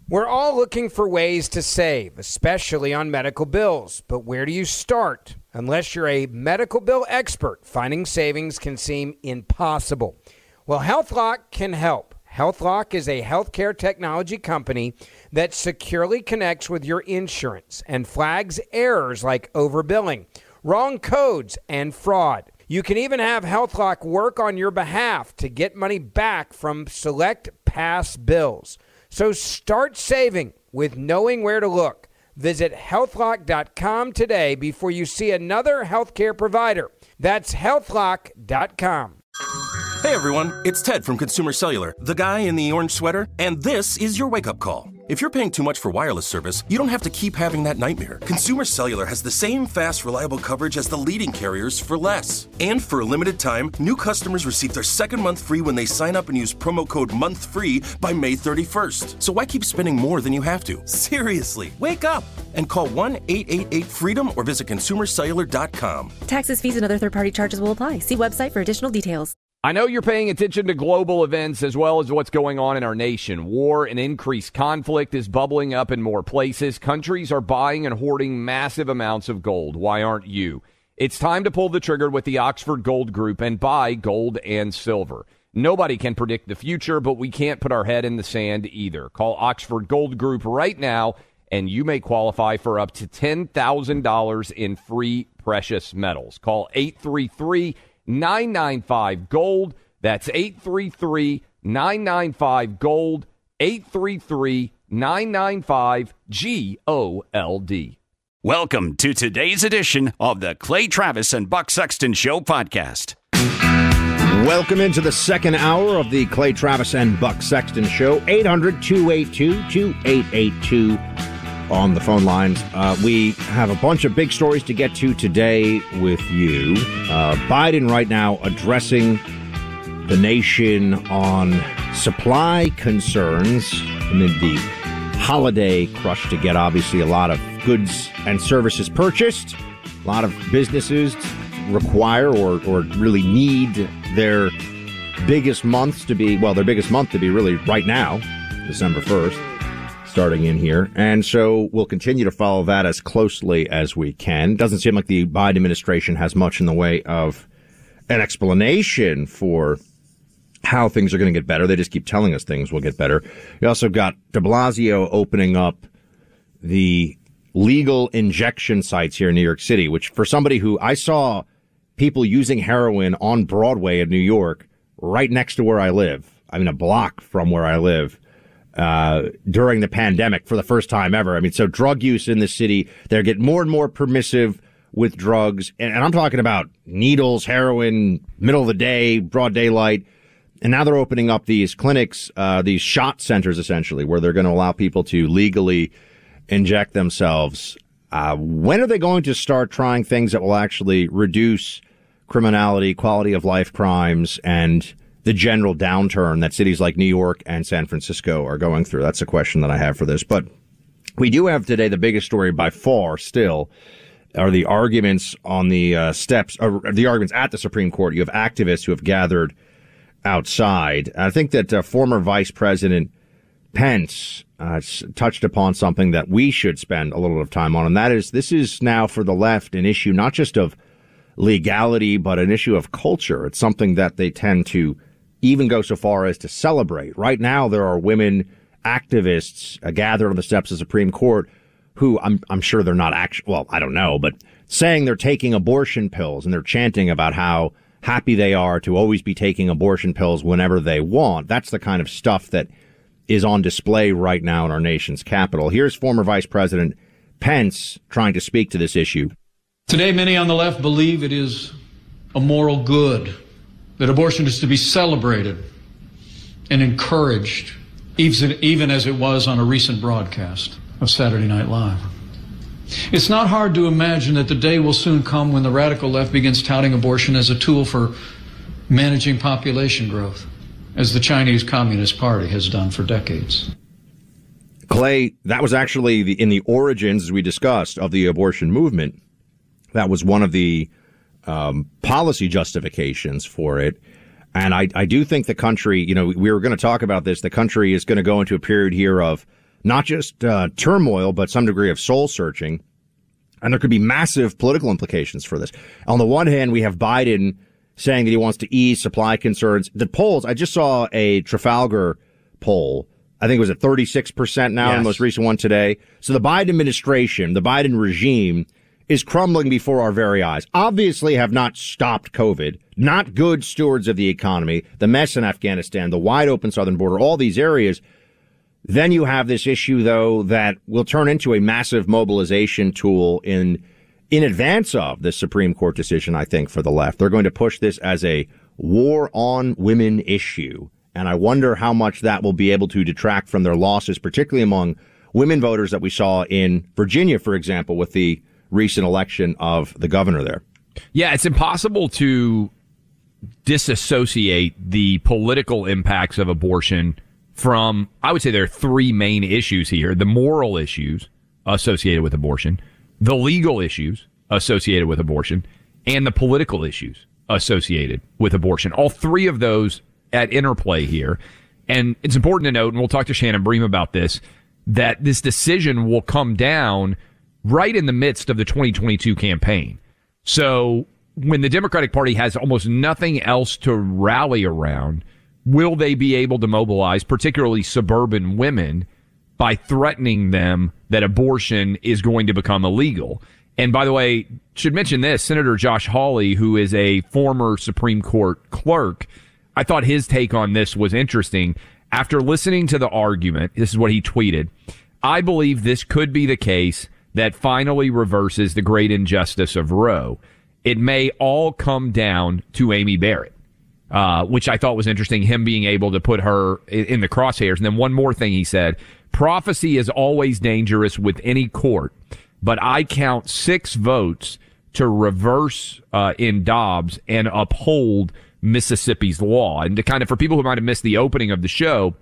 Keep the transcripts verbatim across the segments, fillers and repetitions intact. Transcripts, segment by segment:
We're all looking for ways to save, especially on medical bills. But where do you start? Unless you're a medical bill expert, finding savings can seem impossible. Well, HealthLock can help. HealthLock is a healthcare technology company that securely connects with your insurance and flags errors like overbilling, wrong codes, and fraud. You can even have HealthLock work on your behalf to get money back from select past bills. So start saving with knowing where to look. Visit health lock dot com today before you see another healthcare provider. That's health lock dot com. Hey everyone, it's Ted from Consumer Cellular, the guy in the orange sweater, and this is your wake-up call. If you're paying too much for wireless service, you don't have to keep having that nightmare. Consumer Cellular has the same fast, reliable coverage as the leading carriers for less. And for a limited time, new customers receive their second month free when they sign up and use promo code MONTHFREE by May thirty-first. So why keep spending more than you have to? Seriously, wake up and call one eight eight eight FREEDOM or visit consumer cellular dot com. Taxes, fees, and other third-party charges will apply. See website for additional details. I know you're paying attention to global events as well as what's going on in our nation. War and increased conflict is bubbling up in more places. Countries are buying and hoarding massive amounts of gold. Why aren't you? It's time to pull the trigger with the Oxford Gold Group and buy gold and silver. Nobody can predict the future, but we can't put our head in the sand either. Call Oxford Gold Group right now, and you may qualify for up to ten thousand dollars in free precious metals. Call eight three three, nine nine five, gold. That's eight three three, nine nine five, gold. eight three three, nine nine five, G O L D. Welcome to today's edition of the Clay Travis and Buck Sexton Show podcast. Welcome into the second hour of the Clay Travis and Buck Sexton Show. eight hundred, two eight two, two eight eight two on the phone lines. Uh, we have a bunch of big stories to get to today with you. Uh, Biden right now addressing the nation on supply concerns amid the holiday crush to get, obviously, a lot of goods and services purchased. A lot of businesses require or, or really need their biggest months to be, well, their biggest month to be really right now, December first. Starting in here. And so we'll continue to follow that as closely as we can. Doesn't seem like the Biden administration has much in the way of an explanation for how things are going to get better. They just keep telling us things will get better. You also got de Blasio opening up the legal injection sites here in New York City, which for somebody who I saw people using heroin on Broadway in New York right next to where I live. I mean, a block from where I live. Uh, during the pandemic for the first time ever. I mean, so drug use in the city, they're getting more and more permissive with drugs. And, and I'm talking about needles, heroin, middle of the day, broad daylight. And now they're opening up these clinics, uh, these shot centers, essentially, where they're going to allow people to legally inject themselves. Uh, when are they going to start trying things that will actually reduce criminality, quality of life crimes, and the general downturn that cities like New York and San Francisco are going through? That's a question that I have for this. But we do have today the biggest story by far still are the arguments on the uh, steps, or the arguments at the Supreme Court. You have activists who have gathered outside. I think that uh, former Vice President Pence uh, touched upon something that we should spend a little bit of time on, and that is this is now for the left an issue not just of legality, but an issue of culture. It's something that they tend to even go so far as to celebrate. Right now, there are women activists uh, gathered on the steps of the Supreme Court who I'm, I'm sure they're not actually, well, I don't know, but saying they're taking abortion pills, and they're chanting about how happy they are to always be taking abortion pills whenever they want. That's the kind of stuff that is on display right now in our nation's capital. Here's former Vice President Pence trying to speak to this issue. Today, many on the left believe it is a moral good, that abortion is to be celebrated and encouraged, even as it was on a recent broadcast of Saturday Night Live. It's not hard to imagine that the day will soon come when the radical left begins touting abortion as a tool for managing population growth, as the Chinese Communist Party has done for decades. Clay, that was actually the, in the origins, as we discussed, of the abortion movement. That was one of the um, policy justifications for it. And I, I do think the country, you know, we were going to talk about this, the country is going to go into a period here of not just uh, turmoil, but some degree of soul searching. And there could be massive political implications for this. On the one hand, we have Biden saying that he wants to ease supply concerns. The polls, I just saw a Trafalgar poll. I think it was at thirty-six percent now, yes. The most recent one today. So the Biden administration, the Biden regime is crumbling before our very eyes. Obviously have not stopped COVID, not good stewards of the economy, the mess in Afghanistan, the wide open southern border, all these areas. Then you have this issue, though, that will turn into a massive mobilization tool in in advance of the Supreme Court decision, I think, for the left. They're going to push this as a war on women issue. And I wonder how much that will be able to detract from their losses, particularly among women voters that we saw in Virginia, for example, with the recent election of the governor there. Yeah, it's impossible to disassociate the political impacts of abortion from, I would say there are three main issues here: the moral issues associated with abortion, the legal issues associated with abortion, and the political issues associated with abortion. All three of those at interplay here. And it's important to note, and we'll talk to Shannon Bream about this, that this decision will come down right in the midst of the twenty twenty-two campaign. So when the Democratic Party has almost nothing else to rally around, will they be able to mobilize, particularly suburban women, by threatening them that abortion is going to become illegal? And by the way, should mention this, Senator Josh Hawley, who is a former Supreme Court clerk, I thought his take on this was interesting. After listening to the argument, this is what he tweeted: "I believe this could be the case that finally reverses the great injustice of Roe. It may all come down to Amy Barrett." Uh, which I thought was interesting, him being able to put her in, in the crosshairs. And then one more thing he said: "Prophecy is always dangerous with any court, but I count six votes to reverse uh, in Dobbs and uphold Mississippi's law." And to kind of, for people who might have missed the opening of the show,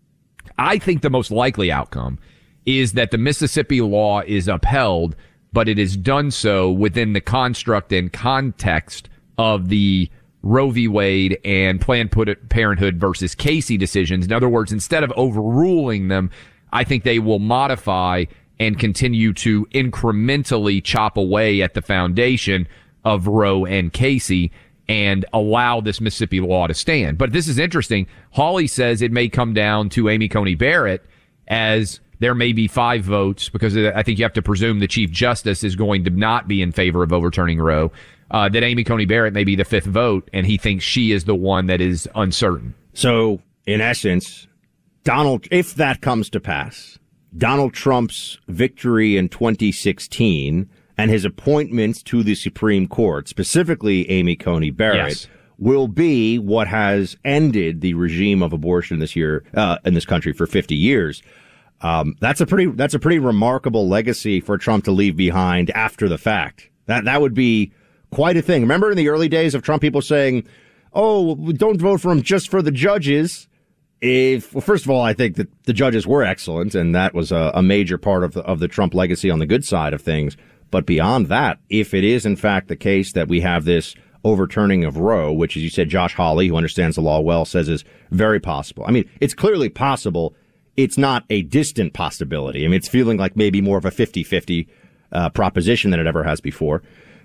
I think the most likely outcome is that the Mississippi law is upheld, but it is done so within the construct and context of the Roe v. Wade and Planned Parenthood versus Casey decisions. In other words, instead of overruling them, I think they will modify and continue to incrementally chop away at the foundation of Roe and Casey and allow this Mississippi law to stand. But this is interesting. Hawley says it may come down to Amy Coney Barrett, as there may be five votes, because I think you have to presume the Chief Justice is going to not be in favor of overturning Roe, uh, that Amy Coney Barrett may be the fifth vote, and he thinks she is the one that is uncertain. So, in essence, Donald, if that comes to pass, Donald Trump's victory in twenty sixteen and his appointments to the Supreme Court, specifically Amy Coney Barrett, yes, will be what has ended the regime of abortion this year, uh, in this country for fifty years. Um, that's a pretty, that's a pretty remarkable legacy for Trump to leave behind after the fact. That, that would be quite a thing. Remember in the early days of Trump, people saying, "Oh, don't vote for him just for the judges." If, well, first of all, I think that the judges were excellent, and that was a, a major part of the, of the Trump legacy on the good side of things. But beyond that, if it is in fact the case that we have this overturning of Roe, which, as you said, Josh Hawley, who understands the law well, says is very possible. I mean, it's clearly possible. It's not a distant possibility. I mean, it's feeling like maybe more of a fifty-fifty uh, proposition than it ever has before.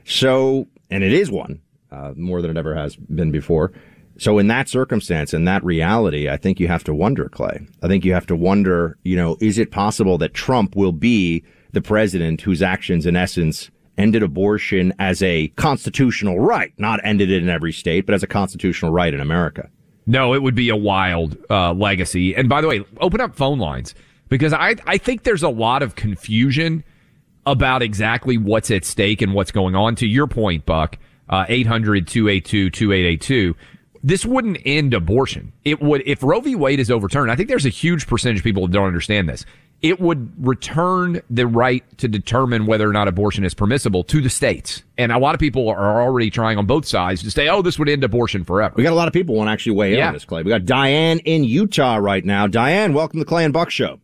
So, and it is one, uh, more than it ever has been before. So in that circumstance, in that reality, I think you have to wonder, Clay. I think you have to wonder, you know, is it possible that Trump will be the president whose actions, in essence, ended abortion as a constitutional right, not ended it in every state, but as a constitutional right in America? No, it would be a wild uh, legacy. And by the way, open up phone lines, because I, I think there's a lot of confusion about exactly what's at stake and what's going on. To your point, Buck, uh, eight hundred, two eight two, two eight eight two. This wouldn't end abortion. It would, if Roe v. Wade is overturned, I think there's a huge percentage of people that don't understand this. It would return the right to determine whether or not abortion is permissible to the states. And a lot of people are already trying on both sides to say, oh, this would end abortion forever. We got a lot of people want to actually weigh in yeah. on this, Clay. We got Diane in Utah right now. Diane, welcome to the Clay and Buck Show.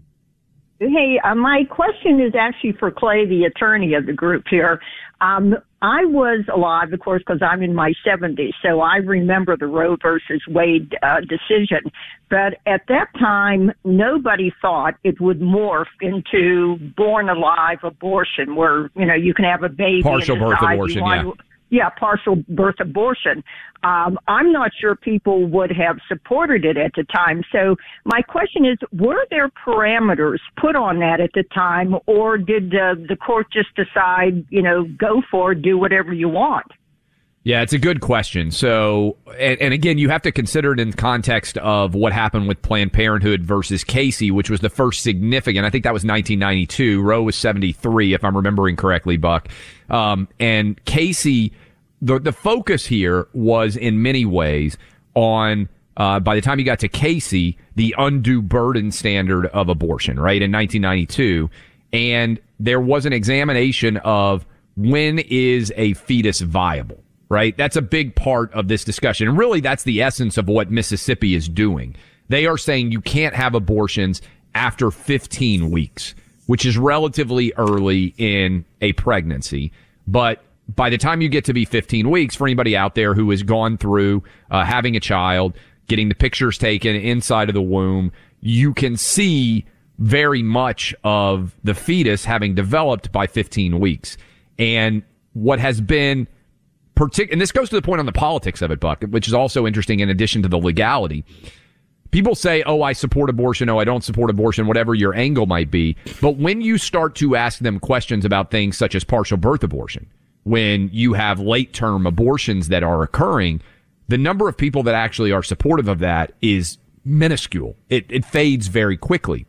Hey, uh, my question is actually for Clay, the attorney of the group here. Um, I was alive, of course, because I'm in my seventies, so I remember the Roe versus Wade uh, decision. But at that time, nobody thought it would morph into born alive abortion, where, you know, you can have a baby. Partial birth abortion, yeah. Yeah, partial birth abortion. Um, I'm not sure people would have supported it at the time. So my question is, were there parameters put on that at the time, or did uh, the court just decide, you know, go for it, do whatever you want? Yeah, it's a good question. So, and, and again, you have to consider it in context of what happened with Planned Parenthood versus Casey, which was the first significant. I think that was nineteen ninety-two. Roe was seventy-three, if I'm remembering correctly, Buck. Um, and Casey, the the focus here was in many ways on, uh, by the time you got to Casey, the undue burden standard of abortion, right, in nineteen ninety-two. And there was an examination of when is a fetus viable. Right? That's a big part of this discussion. And really, that's the essence of what Mississippi is doing. They are saying you can't have abortions after fifteen weeks, which is relatively early in a pregnancy. But by the time you get to be fifteen weeks, for anybody out there who has gone through uh, having a child, getting the pictures taken inside of the womb, you can see very much of the fetus having developed by fifteen weeks. And what has been Partic- and this goes to the point on the politics of it, Buck, which is also interesting in addition to the legality. People say, oh, I support abortion, oh, I don't support abortion, whatever your angle might be. But when you start to ask them questions about things such as partial birth abortion, when you have late-term abortions that are occurring, the number of people that actually are supportive of that is minuscule. It, it fades very quickly.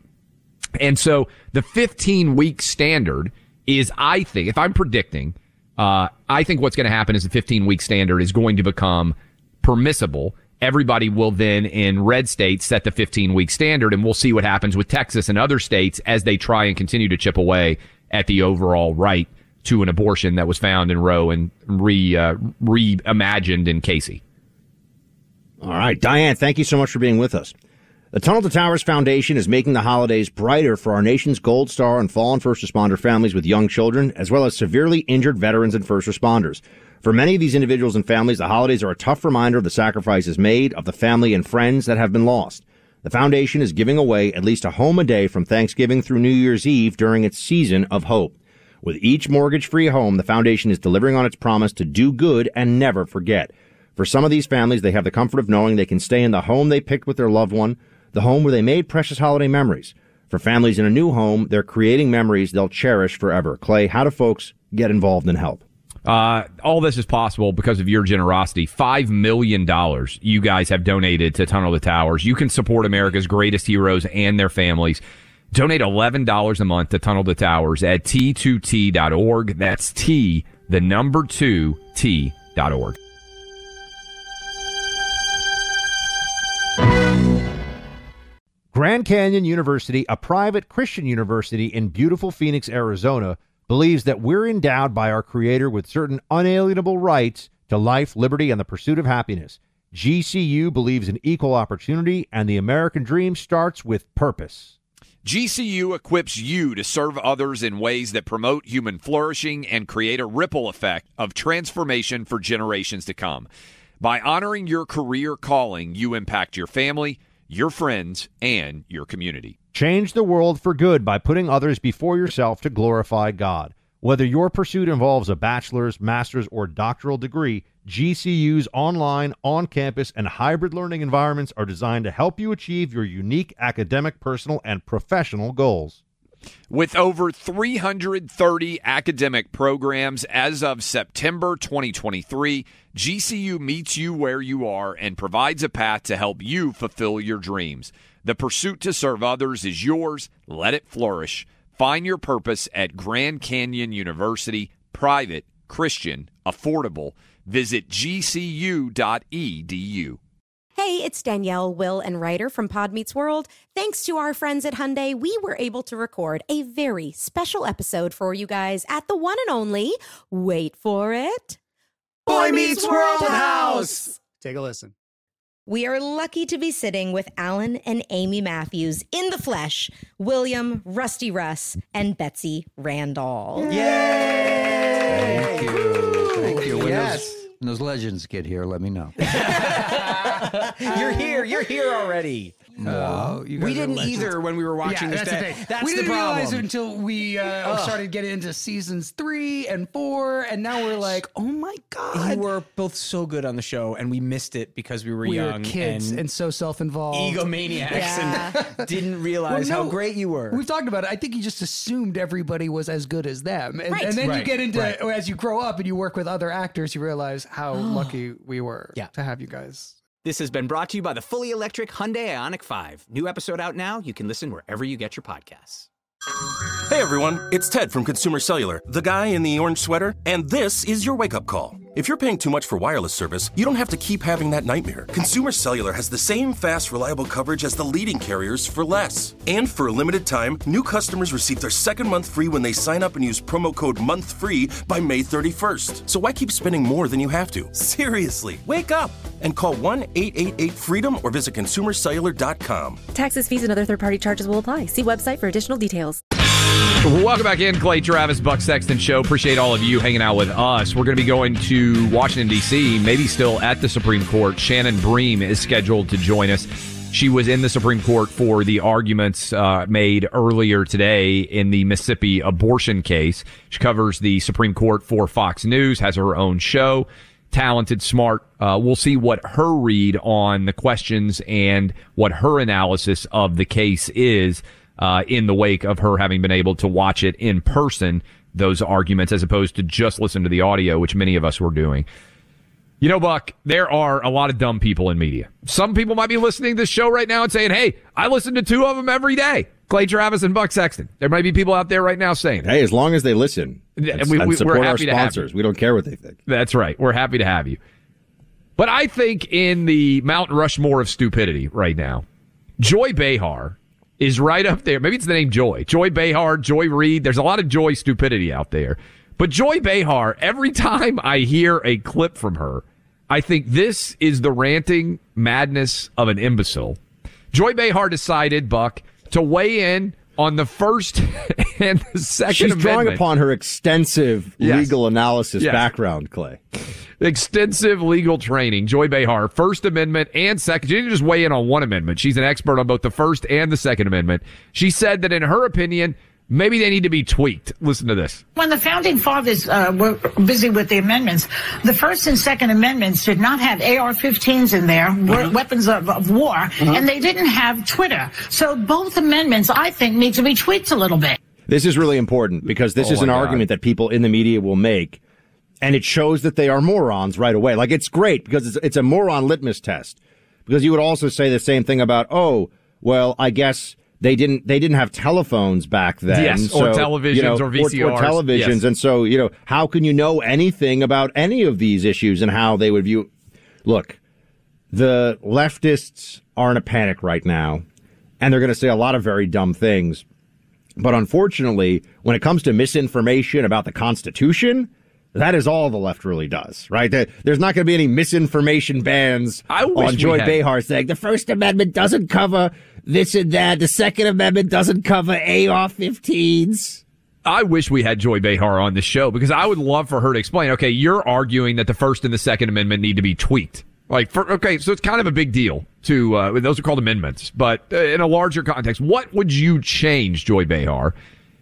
And so the fifteen-week standard is, I think, if I'm predicting, Uh, I think what's going to happen is the fifteen-week standard is going to become permissible. Everybody will then, in red states, set the fifteen-week standard, and we'll see what happens with Texas and other states as they try and continue to chip away at the overall right to an abortion that was found in Roe and re uh, reimagined in Casey. All right, Diane, thank you so much for being with us. The Tunnel to Towers Foundation is making the holidays brighter for our nation's Gold Star and fallen first responder families with young children, as well as severely injured veterans and first responders. For many of these individuals and families, the holidays are a tough reminder of the sacrifices made, of the family and friends that have been lost. The foundation is giving away at least a home a day from Thanksgiving through New Year's Eve during its season of hope. With each mortgage-free home, the foundation is delivering on its promise to do good and never forget. For some of these families, they have the comfort of knowing they can stay in the home they picked with their loved one, the home where they made precious holiday memories. For families in a new home, they're creating memories they'll cherish forever. Clay, how do folks get involved and help? Uh, all this is possible because of your generosity. Five million dollars you guys have donated to Tunnel to Towers. You can support America's greatest heroes and their families. Donate eleven dollars a month to Tunnel to Towers at T two T dot org. That's T, the number two, T dot org. Grand Canyon University, a private Christian university in beautiful Phoenix, Arizona, believes that we're endowed by our Creator with certain unalienable rights to life, liberty, and the pursuit of happiness. G C U believes in equal opportunity, and the American dream starts with purpose. G C U equips you to serve others in ways that promote human flourishing and create a ripple effect of transformation for generations to come. By honoring your career calling, you impact your family, your friends, and your community. Change the world for good by putting others before yourself to glorify God. Whether your pursuit involves a bachelor's, master's, or doctoral degree, G C U's online, on-campus, and hybrid learning environments are designed to help you achieve your unique academic, personal, and professional goals. With over three hundred thirty academic programs as of September twenty twenty-three, G C U meets you where you are and provides a path to help you fulfill your dreams. The pursuit to serve others is yours. Let it flourish. Find your purpose at Grand Canyon University, private, Christian, affordable. Visit G C U dot E D U. Hey, it's Danielle, Will, and Ryder from Pod Meets World. Thanks to our friends at Hyundai, we were able to record a very special episode for you guys at the one and only, wait for it, Boy Meets World House. Take a listen. We are lucky to be sitting with Alan and Amy Matthews in the flesh, William, Rusty Russ, and Betsy Randall. Yay! Thank you. Thank you. When Yes. those, when those legends get here, let me know. You're here. You're here already. No, you guys We are didn't legends. either when we were watching Yeah, this. that's the That- thing. That's we the didn't problem. realize it until we uh, Ugh. started getting into seasons three and four, and now we're like, oh my god, You were both so good on the show, and we missed it because we were we young were kids and, and, so self-involved, egomaniacs Yeah. and didn't realize Well, no, how great you were. We've talked about it. I think you just assumed everybody was as good as them, and, Right. and then you Right, get into right. as you grow up and you work with other actors, you realize how lucky we were Yeah. to have you guys. This has been brought to you by the fully electric Hyundai Ioniq five. New episode out now. You can listen wherever you get your podcasts. Hey everyone, it's Ted from Consumer Cellular, the guy in the orange sweater, and this is your wake-up call. If you're paying too much for wireless service, you don't have to keep having that nightmare. Consumer Cellular has the same fast, reliable coverage as the leading carriers for less. And for a limited time, new customers receive their second month free when they sign up and use promo code MONTHFREE by May thirty-first. So why keep spending more than you have to? Seriously, wake up and call one eight eight eight FREEDOM or visit consumer cellular dot com. Taxes, fees, and other third-party charges will apply. See website for additional details. Welcome back in, Clay Travis, Buck Sexton Show. Appreciate all of you hanging out with us. We're going to be going to Washington, D C, maybe still at the Supreme Court. Shannon Bream is scheduled to join us. She was in the Supreme Court for the arguments uh, made earlier today in the Mississippi abortion case. She covers the Supreme Court for Fox News, has her own show. Talented, smart. Uh, we'll see what her read on the questions and what her analysis of the case is uh, in the wake of her having been able to watch it in person, those arguments, as opposed to just listen to the audio, which many of us were doing. You know, Buck, there are a lot of dumb people in media. Some people might be listening to this show right now and saying, hey, I listen to two of them every day, Clay Travis and Buck Sexton. There might be people out there right now saying, hey, as long as they listen and, we, and we, support we're our happy to have sponsors, you. we don't care what they think. That's right. We're happy to have you. But I think in the Mount Rushmore of stupidity right now, Joy Behar is right up there. Maybe it's the name Joy. Joy Behar, Joy Reid. There's a lot of Joy stupidity out there. But Joy Behar, every time I hear a clip from her, I think this is the ranting madness of an imbecile. Joy Behar decided, Buck, to weigh in on the First and the Second She's Amendment. drawing upon her extensive Yes. legal analysis Yes. background, Clay. Extensive legal training. Joy Behar, First Amendment and Second. She didn't just weigh in on one amendment. She's an expert on both the First and the Second Amendment. She said that in her opinion, maybe they need to be tweaked. Listen to this. When the founding fathers uh, were busy with the amendments, the First and Second Amendments did not have A R fifteens in there, Mm-hmm. weapons of, of war, and they didn't have Twitter. So both amendments, I think, need to be tweaked a little bit. This is really important because this Oh, is an my God. argument that people in the media will make, and it shows that they are morons right away. Like, it's great because it's, it's a moron litmus test. Because you would also say the same thing about, oh, well, I guess they didn't they didn't have telephones back then. Yes, or so, televisions you know, or V C Rs. Or, or televisions. Yes. And so, you know, how can you know anything about any of these issues and how they would view? Look, the leftists are in a panic right now, and they're going to say a lot of very dumb things. But unfortunately, when it comes to misinformation about the Constitution, that is all the left really does, right? There- There's not going to be any misinformation bans I wish on we Joy had- Behar saying the First Amendment doesn't cover this and that. The Second Amendment doesn't cover A R fifteens. I wish we had Joy Behar on the show because I would love for her to explain, okay, you're arguing that the First and the Second Amendment need to be tweaked. Like, for, okay, so it's kind of a big deal to, uh, those are called amendments, but uh, in a larger context, what would you change, Joy Behar?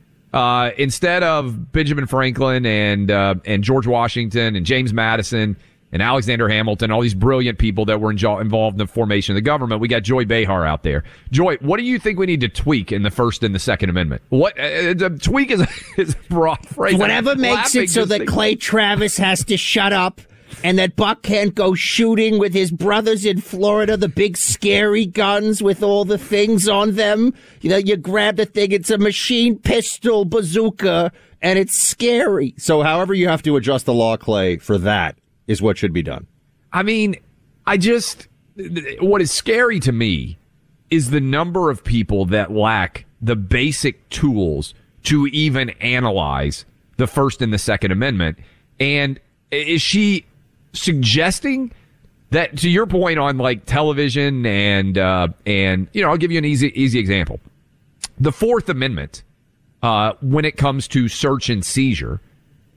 Uh, instead of Benjamin Franklin and, uh, and George Washington and James Madison and Alexander Hamilton, all these brilliant people that were injo- involved in the formation of the government, we got Joy Behar out there. Joy, what do you think we need to tweak in the First and the Second Amendment? What, uh, uh, tweak is a, is a broad phrase. Whatever I'm makes laughing it so just that thinking- Clay Travis has to shut up and that Buck can't go shooting with his brothers in Florida, the big scary guns with all the things on them. You know, you grab the thing, it's a machine pistol bazooka, and it's scary. So however you have to adjust the law, Clay, for that is what should be done. I mean, I just, what is scary to me is the number of people that lack the basic tools to even analyze the First and the Second Amendment. And is she suggesting that, to your point on like television and, uh, and, you know, I'll give you an easy, easy example. The Fourth Amendment, uh, when it comes to search and seizure,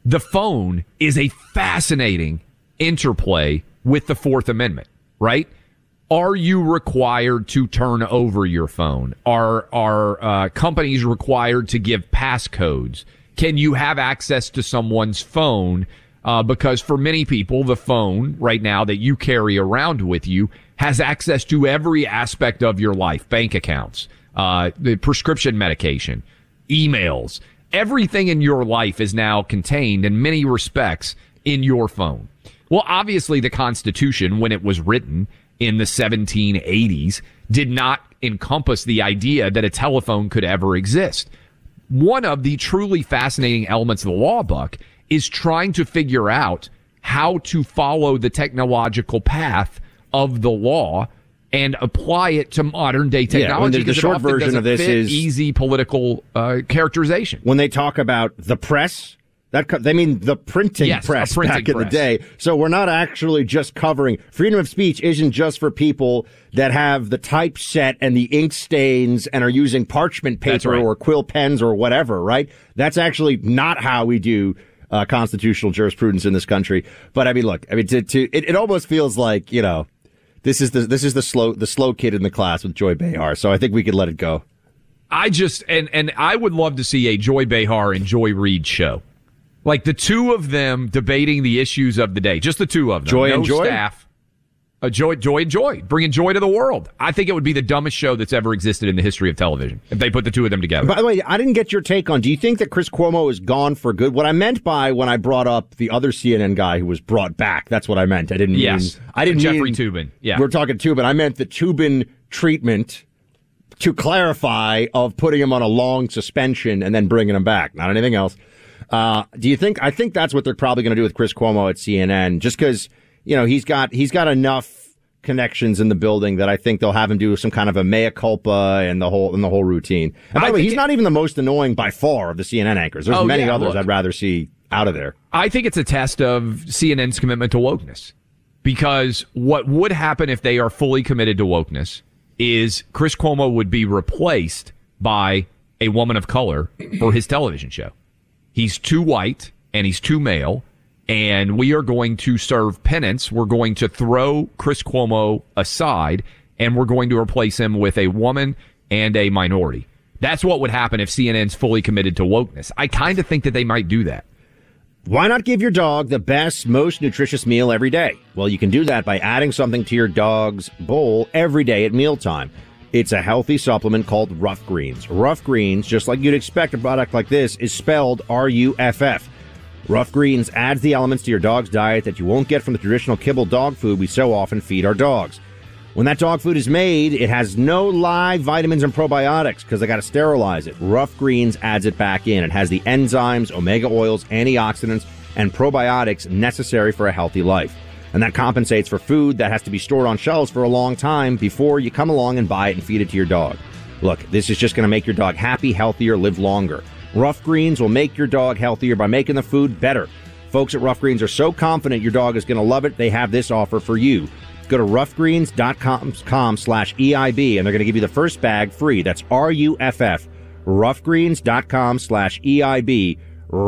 the phone is a fascinating interplay with the Fourth Amendment, right? Are you required to turn over your phone? Are are uh, companies required to give passcodes? Can you have access to someone's phone? Uh, because for many people, the phone right now that you carry around with you has access to every aspect of your life, bank accounts, uh, the prescription medication, emails. Everything in your life is now contained in many respects in your phone. Well, obviously, the Constitution, when it was written in the seventeen eighties, did not encompass the idea that a telephone could ever exist. One of the truly fascinating elements of the law book is trying to figure out how to follow the technological path of the law and apply it to modern day technology. Yeah, the, the short version of this is easy political uh, characterization. When they talk about the press, that co- they mean the printing yes, press printing back in press. the day. So we're not actually just covering freedom of speech. Isn't just for people that have the typeset and the ink stains and are using parchment paper right. or quill pens or whatever. Right? That's actually not how we do uh, constitutional jurisprudence in this country. But I mean, look, I mean, to, to it, it almost feels like, you know, this is the this is the slow the slow kid in the class with Joy Behar. So I think we could let it go. I just and and I would love to see a Joy Behar and Joy Reid show. Like the two of them debating the issues of the day. Just the two of them. Joy no and Joy? staff. Uh, joy, joy and Joy. Bringing joy to the world. I think it would be the dumbest show that's ever existed in the history of television if they put the two of them together. By the way, I didn't get your take on, do you think that Chris Cuomo is gone for good? What I meant by when I brought up the other C N N guy who was brought back, that's what I meant. I didn't yes. mean... I didn't Jeffrey mean, Toobin. Yeah. We're talking Toobin. I meant the Toobin treatment, to clarify, of putting him on a long suspension and then bringing him back. Not anything else. Uh, do you think, I think that's what they're probably going to do with Chris Cuomo at C N N, just because, you know, he's got, he's got enough connections in the building that I think they'll have him do some kind of a mea culpa and the whole, and the whole routine. And by the way, he's it, not even the most annoying by far of the C N N anchors. There's oh, many yeah, others look, I'd rather see out of there. I think it's a test of C N N's commitment to wokeness, because what would happen if they are fully committed to wokeness is Chris Cuomo would be replaced by a woman of color for his television show. He's too white and he's too male, and we are going to serve penance. We're going to throw Chris Cuomo aside, and we're going to replace him with a woman and a minority. That's what would happen if C N N's fully committed to wokeness. I kind of think that they might do that. Why not give your dog the best, most nutritious meal every day? Well, you can do that by adding something to your dog's bowl every day at mealtime. It's a healthy supplement called Rough Greens. Rough Greens, just like you'd expect a product like this, is spelled R U F F. Rough Greens adds the elements to your dog's diet that you won't get from the traditional kibble dog food we so often feed our dogs. When that dog food is made, it has no live vitamins and probiotics because they got to sterilize it. Rough Greens adds it back in. It has the enzymes, omega oils, antioxidants, and probiotics necessary for a healthy life. And that compensates for food that has to be stored on shelves for a long time before you come along and buy it and feed it to your dog. Look, this is just going to make your dog happy, healthier, live longer. Rough Greens will make your dog healthier by making the food better. Folks at Rough Greens are so confident your dog is going to love it, they have this offer for you. Go to roughgreens.com slash EIB, and they're going to give you the first bag free. That's R U F F. roughgreens.com slash EIB.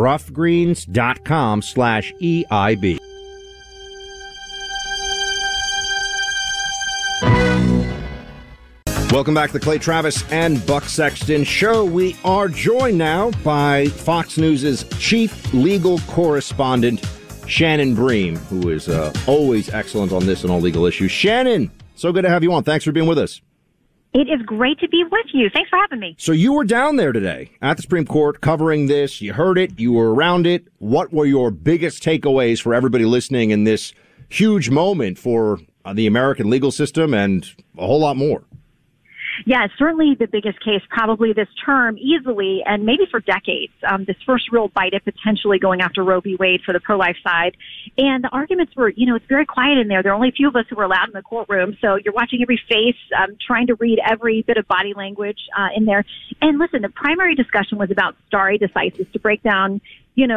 roughgreens.com slash EIB. Welcome back to the Clay Travis and Buck Sexton Show. We are joined now by Fox News' chief legal correspondent, Shannon Bream, who is uh, always excellent on this and all legal issues. Shannon, so good to have you on. Thanks for being with us. It is great to be with you. Thanks for having me. So you were down there today at the Supreme Court covering this. You heard it. You were around it. What were your biggest takeaways for everybody listening in this huge moment for uh, the American legal system and a whole lot more? Yeah, certainly the biggest case probably this term easily and maybe for decades. Um, this first real bite at potentially going after Roe v. Wade for the pro-life side. And the arguments were, you know, it's very quiet in there. There are only a few of us who were allowed in the courtroom. So you're watching every face, um, trying to read every bit of body language uh, in there. And listen, the primary discussion was about stare decisis, to break down, you know, the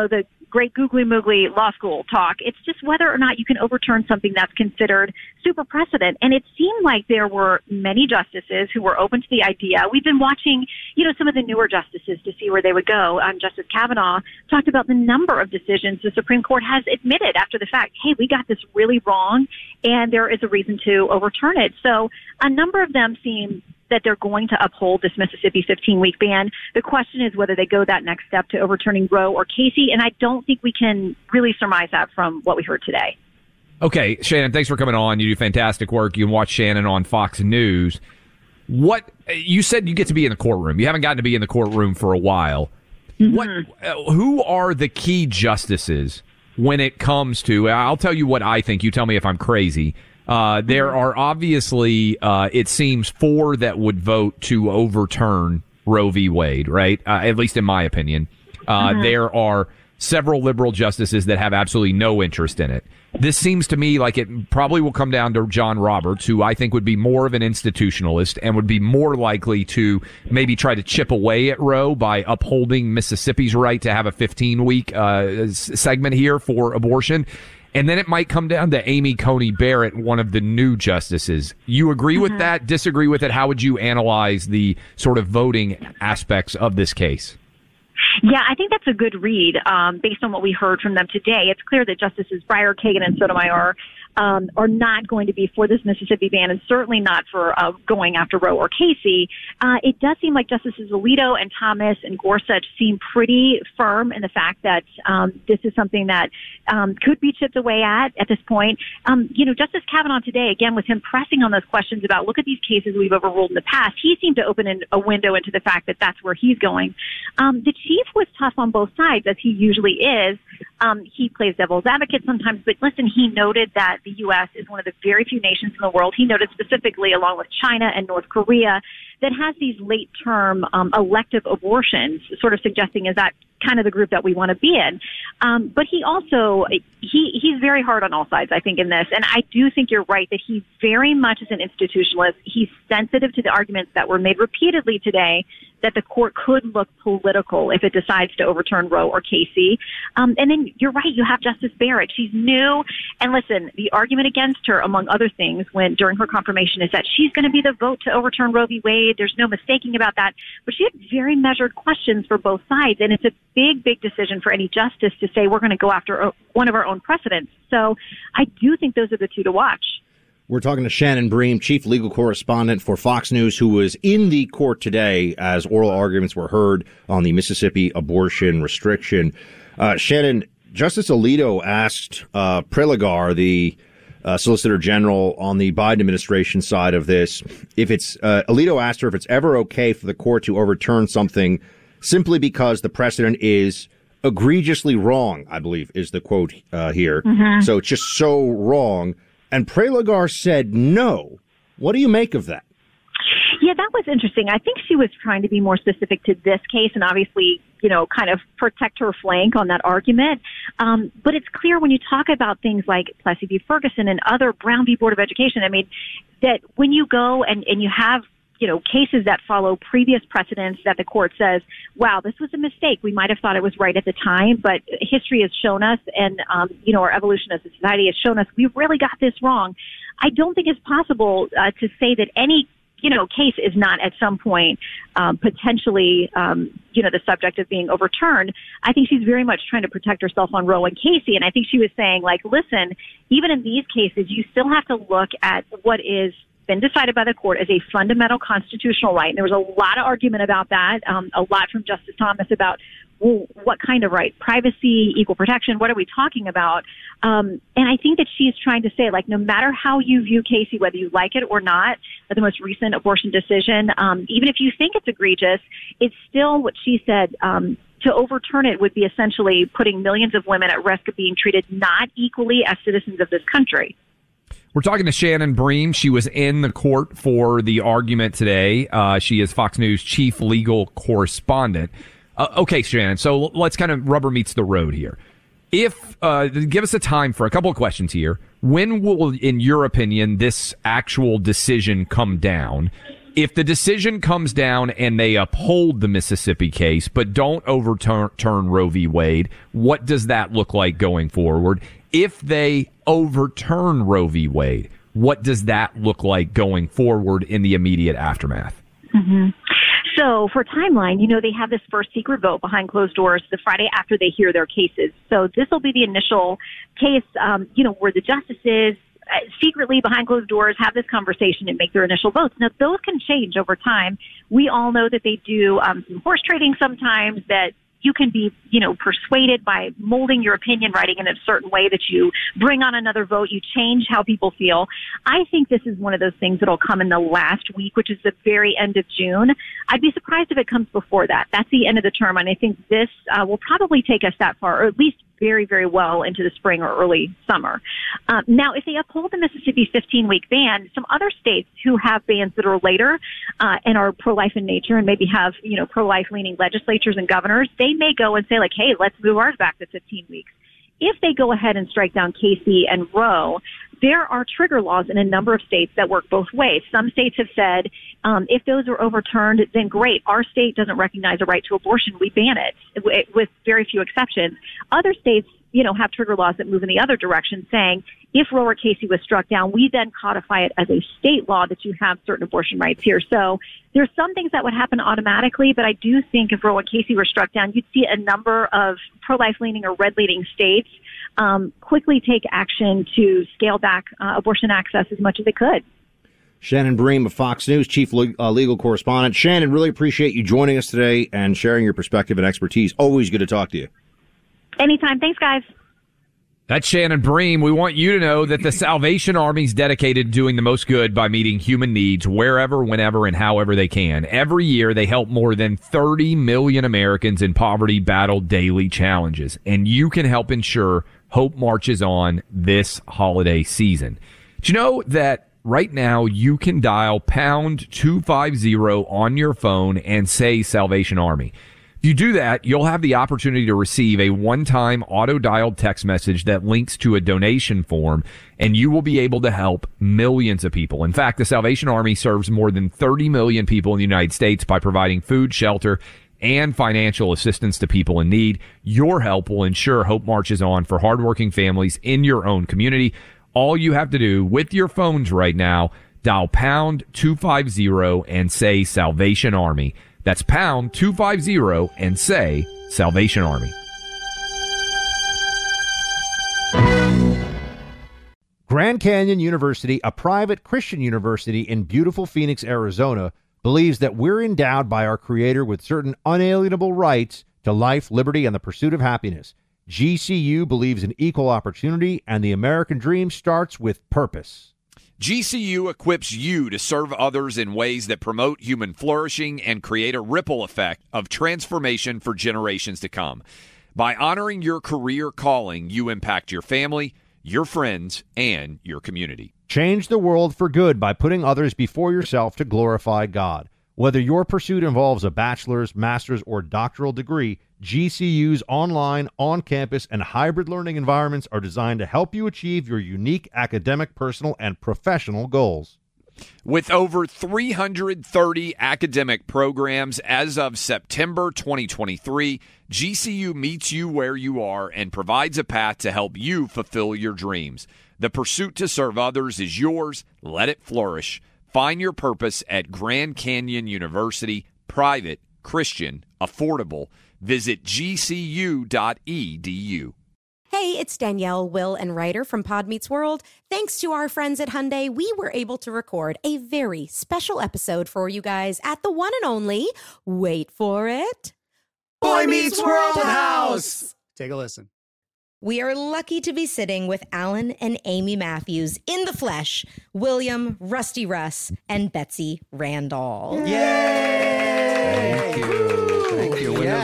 great googly moogly law school talk. It's just whether or not you can overturn something that's considered super precedent. And it seemed like there were many justices who were open to the idea. We've been watching, you know, some of the newer justices to see where they would go. Um, Justice Kavanaugh talked about the number of decisions the Supreme Court has admitted after the fact, hey, we got this really wrong, and there is a reason to overturn it. So a number of them seem that they're going to uphold this Mississippi fifteen-week ban. The question is whether they go that next step to overturning Roe or Casey, and I don't think we can really surmise that from what we heard today. Okay, Shannon, thanks for coming on. You do fantastic work. You can watch Shannon on Fox News. What you said you get to be in the courtroom. You haven't gotten to be in the courtroom for a while. Mm-hmm. What? Uh, who are the key justices when it comes to? I'll tell you what I think. You tell me if I'm crazy. Uh, there are obviously, uh, it seems, four that would vote to overturn Roe v. Wade, right? Uh, at least in my opinion. Uh, mm-hmm. There are several liberal justices that have absolutely no interest in it. This seems to me like it probably will come down to John Roberts, who I think would be more of an institutionalist and would be more likely to maybe try to chip away at Roe by upholding Mississippi's right to have a fifteen-week uh, segment here for abortion. And then it might come down to Amy Coney Barrett, one of the new justices. You agree mm-hmm. with that? Disagree with it? How would you analyze the sort of voting aspects of this case? Yeah, I think that's a good read um, based on what we heard from them today. It's clear that Justices Breyer, Kagan, and Sotomayor um, are not going to be for this Mississippi ban, and certainly not for uh, going after Roe or Casey. Uh, it does seem like Justices Alito and Thomas and Gorsuch seem pretty firm in the fact that um, this is something that um, could be chipped away at at this point. Um, you know, Justice Kavanaugh today, again, with him pressing on those questions about, look at these cases we've overruled in the past, he seemed to open in a window into the fact that that's where he's going. Um, the chief was tough on both sides, as he usually is. Um, he plays devil's advocate sometimes, but listen, he noted that the U S is one of the very few nations in the world. He noted specifically, along with China and North Korea, that has these late-term um, elective abortions, sort of suggesting is that kind of the group that we want to be in. Um, but he also, he he's very hard on all sides, I think, in this. And I do think you're right that he very much is an institutionalist. He's sensitive to the arguments that were made repeatedly today that the court could look political if it decides to overturn Roe or Casey. Um, and then you're right, you have Justice Barrett. She's new. And listen, the argument against her, among other things, when during her confirmation is that she's going to be the vote to overturn Roe v. Wade. There's no mistaking about that. But she had very measured questions for both sides. And it's a big, big decision for any justice to say we're going to go after one of our own precedents. So I do think those are the two to watch. We're talking to Shannon Bream, chief legal correspondent for Fox News, who was in the court today as oral arguments were heard on the Mississippi abortion restriction. Uh, Shannon, Justice Alito asked uh, Prelogar, the uh, Solicitor General on the Biden administration side of this, if it's uh, Alito asked her if it's ever okay for the court to overturn something simply because the precedent is egregiously wrong, I believe is the quote uh, here. Mm-hmm. So it's just so wrong. And Prelogar said no. What do you make of that? Yeah, that was interesting. I think she was trying to be more specific to this case and obviously, you know, kind of protect her flank on that argument. Um, but it's clear when you talk about things like Plessy v. Ferguson and other Brown v. Board of Education, I mean, that when you go and, and you have, you know, cases that follow previous precedents that the court says, wow, this was a mistake. We might have thought it was right at the time, but history has shown us and, um, you know, our evolution as a society has shown us we really got this wrong. I don't think it's possible uh, to say that any, you know, case is not at some point um, potentially, um, you know, the subject of being overturned. I think she's very much trying to protect herself on Roe and Casey. And I think she was saying, like, listen, even in these cases, you still have to look at what is been decided by the court as a fundamental constitutional right. And there was a lot of argument about that, um, a lot from Justice Thomas about, well, what kind of right? Privacy, equal protection, what are we talking about? Um, and I think that she's trying to say, like, no matter how you view Casey, whether you like it or not, the most recent abortion decision, um, even if you think it's egregious, it's still what she said, um, to overturn it would be essentially putting millions of women at risk of being treated not equally as citizens of this country. We're talking to Shannon Bream. She was in the court for the argument today. Uh, she is Fox News chief legal correspondent. Uh, okay, Shannon, so let's kind of rubber meets the road here. If, uh, give us a time for a couple of questions here. When will, in your opinion, this actual decision come down? if the decision comes down and they uphold the Mississippi case but don't overturn turn Roe v. Wade, what does that look like going forward? If they overturn Roe v. Wade, what does that look like going forward in the immediate aftermath? Mm-hmm. So for timeline, you know, they have this first secret vote behind closed doors the Friday after they hear their cases. So this will be the initial case, um, you know, where the justices uh, secretly behind closed doors have this conversation and make their initial votes. Now, those can change over time. We all know that they do um, some horse trading sometimes, that you can be, you know, persuaded by molding your opinion, writing in a certain way that you bring on another vote. You change how people feel. I think this is one of those things that'll come in the last week, which is the very end of June. I'd be surprised if it comes before that. That's the end of the term. And I think this uh, will probably take us that far, or at least very, very well into the spring or early summer. Um, now, if they uphold the Mississippi fifteen-week ban, some other states who have bans that are later uh, and are pro-life in nature and maybe have, you know, pro-life leaning legislatures and governors, they may go and say, like, hey, let's move ours back to fifteen weeks. If they go ahead and strike down Casey and Roe, there are trigger laws in a number of states that work both ways. Some states have said, um, if those are overturned, then great. Our state doesn't recognize a right to abortion. We ban it, with very few exceptions. Other states, you know, have trigger laws that move in the other direction, saying if Roe or Casey was struck down, we then codify it as a state law that you have certain abortion rights here. So there's some things that would happen automatically, but I do think if Roe and Casey were struck down, you'd see a number of pro-life leaning or red leaning states um, quickly take action to scale back uh, abortion access as much as they could. Shannon Bream of Fox News, chief le- uh, legal correspondent. Shannon, really appreciate you joining us today and sharing your perspective and expertise. Always good to talk to you. Anytime. Thanks, guys. That's Shannon Bream. We want you to know that the Salvation Army is dedicated to doing the most good by meeting human needs wherever, whenever, and however they can. Every year, they help more than thirty million Americans in poverty battle daily challenges. And you can help ensure hope marches on this holiday season. Do you know that right now you can dial pound two fifty on your phone and say Salvation Army? If you do that, you'll have the opportunity to receive a one-time auto-dialed text message that links to a donation form, and you will be able to help millions of people. In fact, the Salvation Army serves more than thirty million people in the United States by providing food, shelter, and financial assistance to people in need. Your help will ensure hope marches on for hardworking families in your own community. All you have to do with your phones right now, dial pound two fifty and say Salvation Army. That's pound two fifty and say Salvation Army. Grand Canyon University, a private Christian university in beautiful Phoenix, Arizona, believes that we're endowed by our Creator with certain unalienable rights to life, liberty, and the pursuit of happiness. G C U believes in equal opportunity, and the American dream starts with purpose. G C U equips you to serve others in ways that promote human flourishing and create a ripple effect of transformation for generations to come. By honoring your career calling, you impact your family, your friends, and your community. Change the world for good by putting others before yourself to glorify God. Whether your pursuit involves a bachelor's, master's, or doctoral degree, G C U's online, on-campus, and hybrid learning environments are designed to help you achieve your unique academic, personal, and professional goals. With over three hundred thirty academic programs as of September twenty twenty-three, G C U meets you where you are and provides a path to help you fulfill your dreams. The pursuit to serve others is yours. Let it flourish. Find your purpose at Grand Canyon University, private, Christian, affordable. Visit G C U dot E D U. Hey, it's Danielle, Will, and Ryder from Pod Meets World. Thanks to our friends at Hyundai, we were able to record a very special episode for you guys at the one and only, wait for it, Boy Meets World House. Take a listen. We are lucky to be sitting with Alan and Amy Matthews in the flesh, William, Rusty Russ, and Betsy Randall. Yay! Thank you. Thank you. When Yes. those,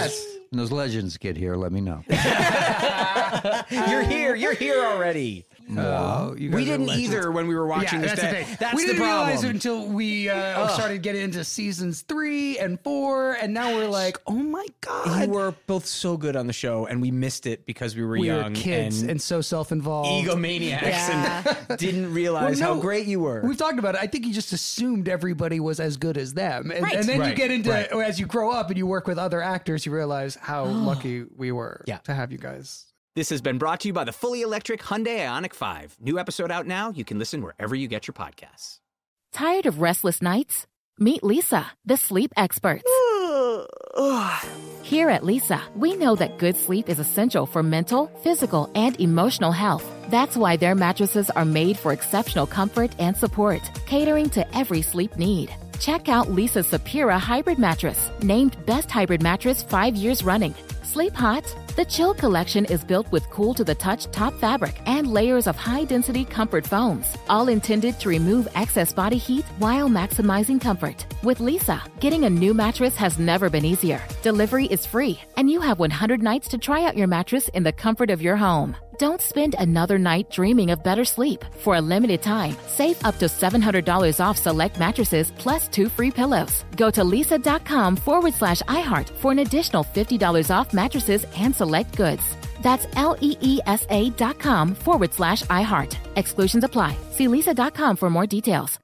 When those legends get here, let me know. You're here. You're here already. No, you guys we are didn't legends. either when we were watching yeah, this. That's day. the thing. That's we the didn't problem. realize it until we uh, Ugh. started getting into seasons three and four, and now we're like, oh my god, You were both so good on the show, and we missed it because we were we young were kids and, and, so self-involved, egomaniacs, Yeah. and didn't realize Well, no, how great you were. We've talked about it. I think you just assumed everybody was as good as them, and, Right. and then Right, you get into right. as you grow up and you work with other actors, you realize how lucky we were Yeah. to have you guys. This has been brought to you by the fully electric Hyundai Ioniq five. New episode out now. You can listen wherever you get your podcasts. Tired of restless nights? Meet Lisa, the sleep experts. Here at Lisa, we know that good sleep is essential for mental, physical, and emotional health. That's why their mattresses are made for exceptional comfort and support, catering to every sleep need. Check out Lisa's Sapira Hybrid Mattress, named Best Hybrid Mattress five years running. Sleep hot? The Chill Collection is built with cool-to-the-touch top fabric and layers of high-density comfort foams, all intended to remove excess body heat while maximizing comfort. With Lisa, getting a new mattress has never been easier. Delivery is free, and you have one hundred nights to try out your mattress in the comfort of your home. Don't spend another night dreaming of better sleep. For a limited time, save up to seven hundred dollars off select mattresses plus two free pillows. Go to lisa.com forward slash iHeart for an additional fifty dollars off mattresses and select goods. That's L-E-E-S-A dot com forward slash iHeart. Exclusions apply. See lisa.com for more details.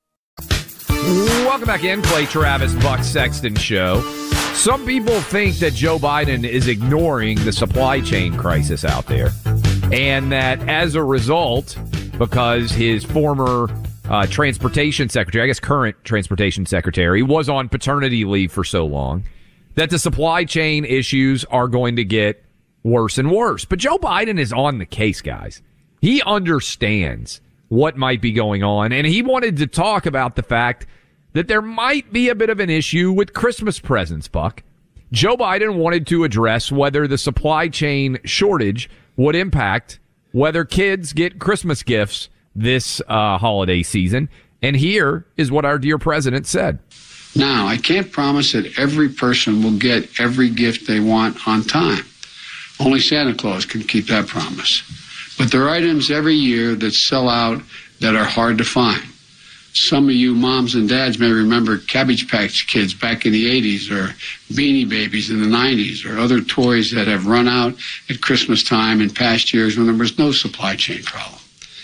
Welcome back in, Clay Travis, Buck Sexton Show. Some people think that Joe Biden is ignoring the supply chain crisis out there, and that as a result, because his former uh, transportation secretary, I guess current transportation secretary, was on paternity leave for so long, that the supply chain issues are going to get worse and worse. But Joe Biden is on the case, guys. He understands what might be going on, and he wanted to talk about the fact that there might be a bit of an issue with Christmas presents, Buck. Joe Biden wanted to address whether the supply chain shortage would impact whether kids get Christmas gifts this uh, holiday season. And here is what our dear president said. Now, I can't promise that every person will get every gift they want on time. Only Santa Claus can keep that promise. But there are items every year that sell out that are hard to find. Some of you moms and dads may remember Cabbage Patch Kids back in the eighties, or Beanie Babies in the nineties, or other toys that have run out at Christmas time in past years when there was no supply chain problem.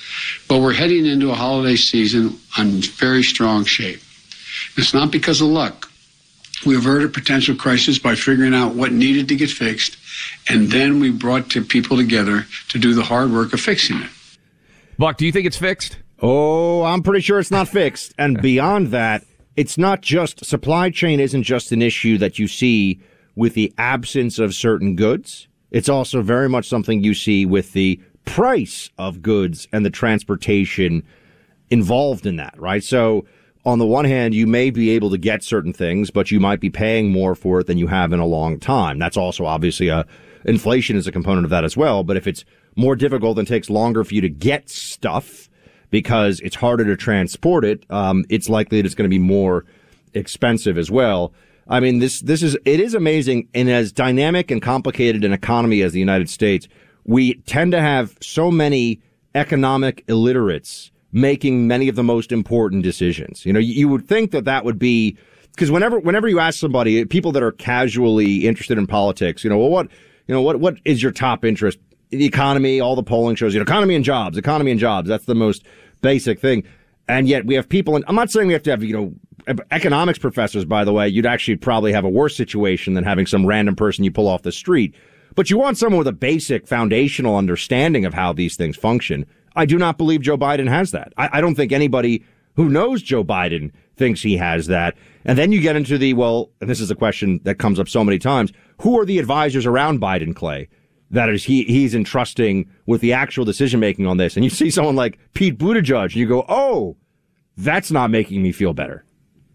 But we're heading into a holiday season in very strong shape. It's not because of luck. We averted potential crisis by figuring out what needed to get fixed, and then we brought two people together to do the hard work of fixing it. Buck, do you think it's fixed? Oh, I'm pretty sure it's not fixed. And beyond that, it's not just supply chain isn't just an issue that you see with the absence of certain goods. It's also very much something you see with the price of goods and the transportation involved in that, right? So on the one hand, you may be able to get certain things, but you might be paying more for it than you have in a long time. That's also obviously a inflation is a component of that as well. But if it's more difficult and takes longer for you to get stuff because it's harder to transport it, um, it's likely that it's going to be more expensive as well. I mean, this this is it is amazing. In as dynamic and complicated an economy as the United States, we tend to have so many economic illiterates making many of the most important decisions. You know, you, you would think that that would be because whenever whenever you ask somebody, people that are casually interested in politics, you know, well, what you know, what what is your top interest? The economy, all the polling shows, you know, economy and jobs, economy and jobs. That's the most basic thing. And yet we have people, and I'm not saying we have to have, you know, economics professors, by the way. You'd actually probably have a worse situation than having some random person you pull off the street. But you want someone with a basic foundational understanding of how these things function. I do not believe Joe Biden has that. I, I don't think anybody who knows Joe Biden thinks he has that. And then you get into the, well, and this is a question that comes up so many times, who are the advisors around Biden, Clay? That is, he he's entrusting with the actual decision making on this. And you see someone like Pete Buttigieg, and you go, oh, that's not making me feel better.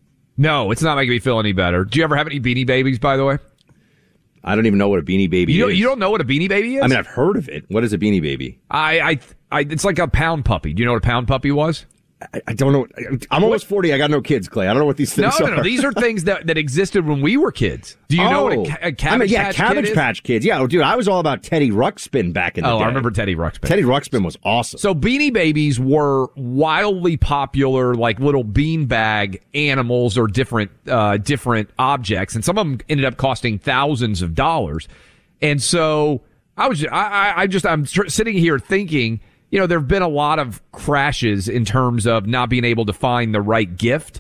No, it's not making me feel any better. Do you ever have any Beanie Babies, by the way? I don't even know what a Beanie Baby you is. Don't, you don't know what a Beanie Baby is? I mean, I've heard of it. What is a Beanie Baby? I, I, I, it's like a pound puppy. Do you know what a pound puppy was? I, I don't know. I'm almost what? forty. I got no kids, Clay. I don't know what these things no, are. No, no, these are things that, that existed when we were kids. Do you oh. know what a, ca- a Cabbage I mean, yeah, Patch Cabbage Kid Patch Kids. Yeah, dude, I was all about Teddy Ruxpin back in the oh, day. I remember Teddy Ruxpin. Teddy Ruxpin was awesome. So Beanie Babies were wildly popular, like little beanbag animals or different uh, different objects, and some of them ended up costing thousands of dollars. And so I was, I, I just, I'm tr- sitting here thinking, you know, there have been a lot of crashes in terms of not being able to find the right gift.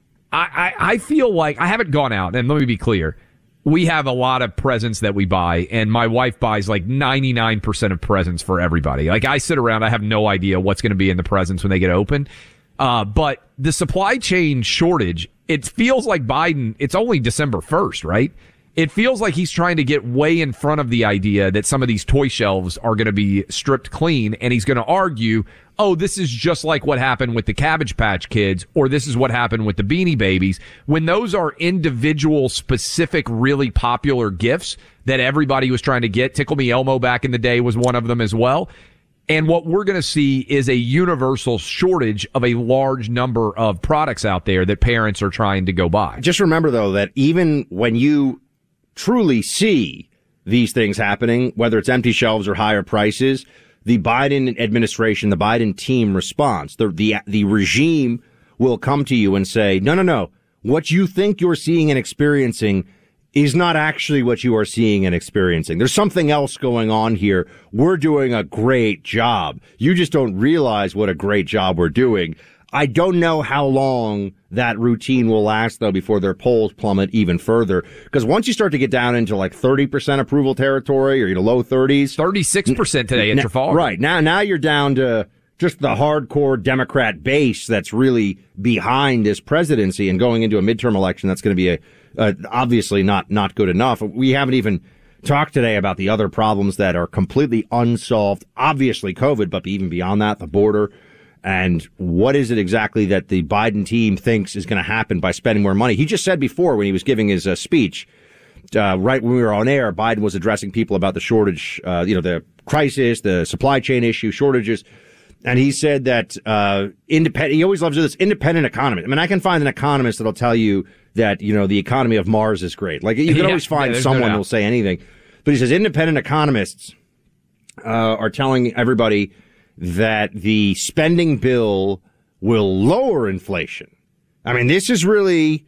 I, I, I feel like I haven't gone out, and let me be clear. We have a lot of presents that we buy, and my wife buys like ninety-nine percent of presents for everybody. Like I sit around, I have no idea what's going to be in the presents when they get opened. Uh, but the supply chain shortage, it feels like Biden, it's only December first, right? It feels like he's trying to get way in front of the idea that some of these toy shelves are going to be stripped clean, and he's going to argue, oh, this is just like what happened with the Cabbage Patch Kids, or this is what happened with the Beanie Babies, when those are individual, specific, really popular gifts that everybody was trying to get. Tickle Me Elmo back in the day was one of them as well. And what we're going to see is a universal shortage of a large number of products out there that parents are trying to go buy. Just remember, though, that even when you truly see these things happening, whether it's empty shelves or higher prices, the Biden administration, the Biden team responds. The, the, the regime will come to you and say, no, no, no. What you think you're seeing and experiencing is not actually what you are seeing and experiencing. There's something else going on here. We're doing a great job. You just don't realize what a great job we're doing. I don't know how long that routine will last, though, before their polls plummet even further. Because once you start to get down into like thirty percent approval territory, or you know, low thirties, thirty-six percent today at n- Trafalgar. Right now, now you're down to just the hardcore Democrat base that's really behind this presidency, and going into a midterm election that's going to be a uh, obviously not not good enough. We haven't even talked today about the other problems that are completely unsolved. Obviously, COVID, but even beyond that, the border. And what is it exactly that the Biden team thinks is going to happen by spending more money? He just said before, when he was giving his uh, speech, uh, right when we were on air, Biden was addressing people about the shortage, uh, you know, the crisis, the supply chain issue, shortages. And he said that uh, independent, he always loves this independent economist. I mean, I can find an economist that'll tell you that, you know, the economy of Mars is great. Like, you can yeah, always find yeah, someone no who'll say anything. But he says independent economists uh, are telling everybody that the spending bill will lower inflation. I mean, this is really,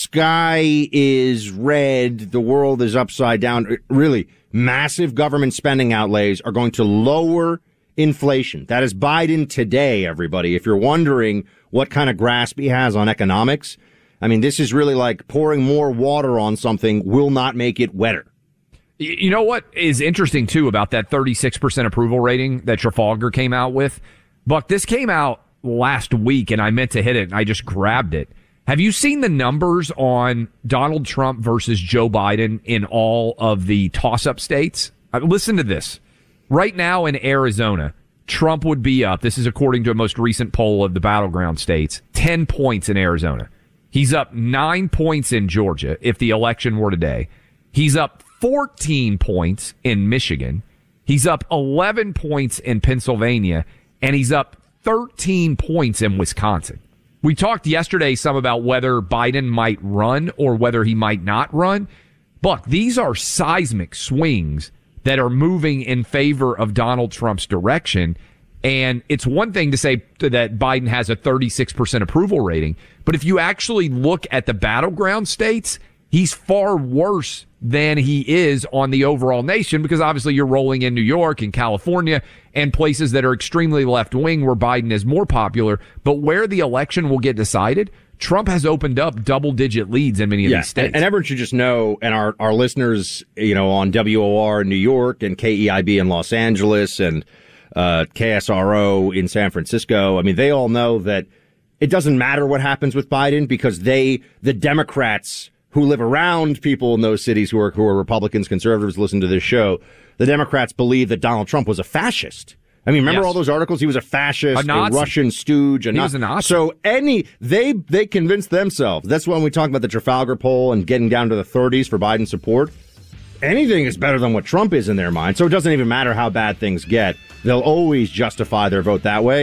sky is red, the world is upside down. Really, massive government spending outlays are going to lower inflation. That is Biden today, everybody. If you're wondering what kind of grasp he has on economics, I mean, this is really like pouring more water on something will not make it wetter. You know what is interesting, too, about that thirty-six percent approval rating that Trafalgar came out with? Buck, this came out last week, and I meant to hit it, and I just grabbed it. Have you seen the numbers on Donald Trump versus Joe Biden in all of the toss-up states? Listen to this. Right now in Arizona, Trump would be up, this is according to a most recent poll of the battleground states, ten points in Arizona. He's up nine points in Georgia if the election were today. He's up fourteen points in Michigan. He's up eleven points in Pennsylvania, and he's up thirteen points in Wisconsin. We talked yesterday some about whether Biden might run or whether he might not run. Buck, these are seismic swings that are moving in favor of Donald Trump's direction. And it's one thing to say that Biden has a thirty-six percent approval rating, but if you actually look at the battleground states, he's far worse than he is on the overall nation, because obviously you're rolling in New York and California and places that are extremely left-wing where Biden is more popular. But where the election will get decided, Trump has opened up double-digit leads in many of yeah, these states. And, and everyone should just know, and our, our listeners, you know, on W O R in New York and K E I B in Los Angeles and uh, K S R O in San Francisco, I mean, they all know that it doesn't matter what happens with Biden, because they, the Democrats who live around people in those cities who are who are Republicans, conservatives, listen to this show, the Democrats believe that Donald Trump was a fascist. I mean, remember yes. all those articles? He was a fascist, a, a Russian stooge. A he was a Nazi. So any they they convinced themselves. That's when we talk about the Trafalgar poll and getting down to the thirties for Biden support. Anything is better than what Trump is in their mind. So it doesn't even matter how bad things get. They'll always justify their vote that way.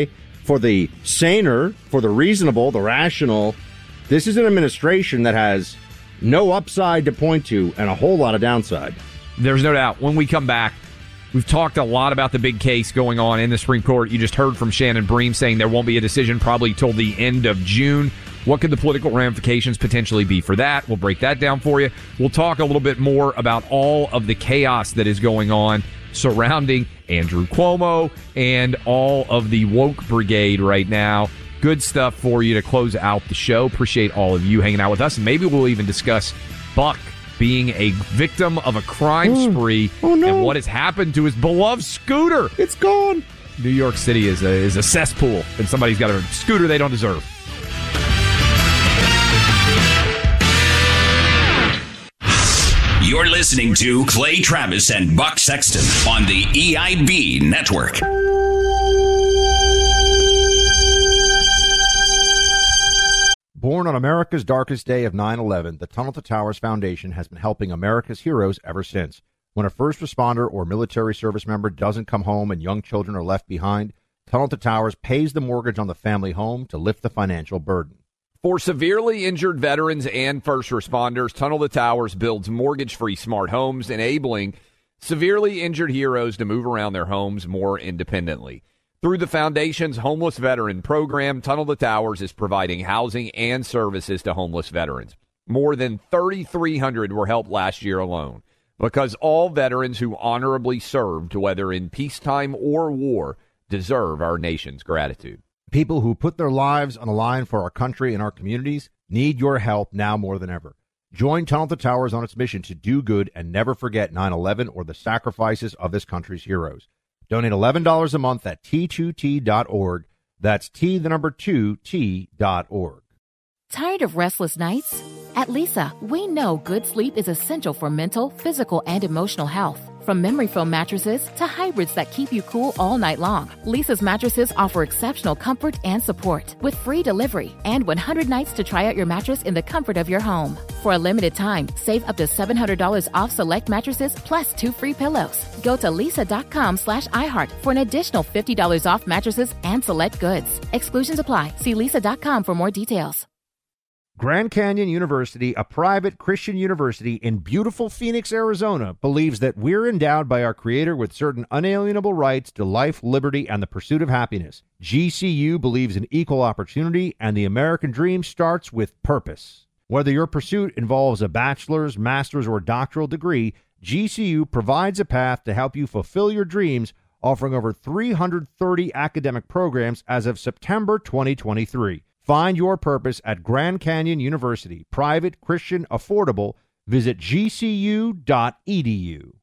for the saner, for the reasonable, the rational. This is an administration that has no upside to point to and a whole lot of downside. There's no doubt. When we come back, we've talked a lot about the big case going on in the Supreme Court. You just heard from Shannon Bream saying there won't be a decision probably till the end of June. What could the political ramifications potentially be for that? We'll break that down for you. We'll talk a little bit more about all of the chaos that is going on surrounding Andrew Cuomo and all of the woke brigade right now. Good stuff for you to close out the show. Appreciate all of you hanging out with us. And maybe we'll even discuss Buck being a victim of a crime oh. spree oh, no. and what has happened to his beloved scooter. It's gone. New York City is a, is a cesspool, and somebody's got a scooter they don't deserve. You're listening to Clay Travis and Buck Sexton on the E I B Network. Born on America's darkest day of nine eleven, the Tunnel to Towers Foundation has been helping America's heroes ever since. When a first responder or military service member doesn't come home and young children are left behind, Tunnel to Towers pays the mortgage on the family home to lift the financial burden. For severely injured veterans and first responders, Tunnel to Towers builds mortgage-free smart homes, enabling severely injured heroes to move around their homes more independently. Through the Foundation's Homeless Veteran Program, Tunnel to Towers is providing housing and services to homeless veterans. More than thirty-three hundred were helped last year alone, because all veterans who honorably served, whether in peacetime or war, deserve our nation's gratitude. People who put their lives on the line for our country and our communities need your help now more than ever. Join Tunnel to Towers on its mission to do good and never forget nine eleven or the sacrifices of this country's heroes. Donate eleven dollars a month at T two T dot org. That's T, the number two, T dot org. Tired of restless nights? At Leesa, we know good sleep is essential for mental, physical, and emotional health. From memory foam mattresses to hybrids that keep you cool all night long, Leesa's mattresses offer exceptional comfort and support with free delivery and one hundred nights to try out your mattress in the comfort of your home. For a limited time, save up to seven hundred dollars off select mattresses plus two free pillows. Go to leesa.com slash iHeart for an additional fifty dollars off mattresses and select goods. Exclusions apply. See leesa dot com for more details. Grand Canyon University, a private Christian university in beautiful Phoenix, Arizona, believes that we're endowed by our Creator with certain unalienable rights to life, liberty, and the pursuit of happiness. G C U believes in equal opportunity, and the American dream starts with purpose. Whether your pursuit involves a bachelor's, master's, or doctoral degree, G C U provides a path to help you fulfill your dreams, offering over three hundred thirty academic programs as of September twenty twenty-three. Find your purpose at Grand Canyon University. Private, Christian, affordable. Visit G C U dot E D U.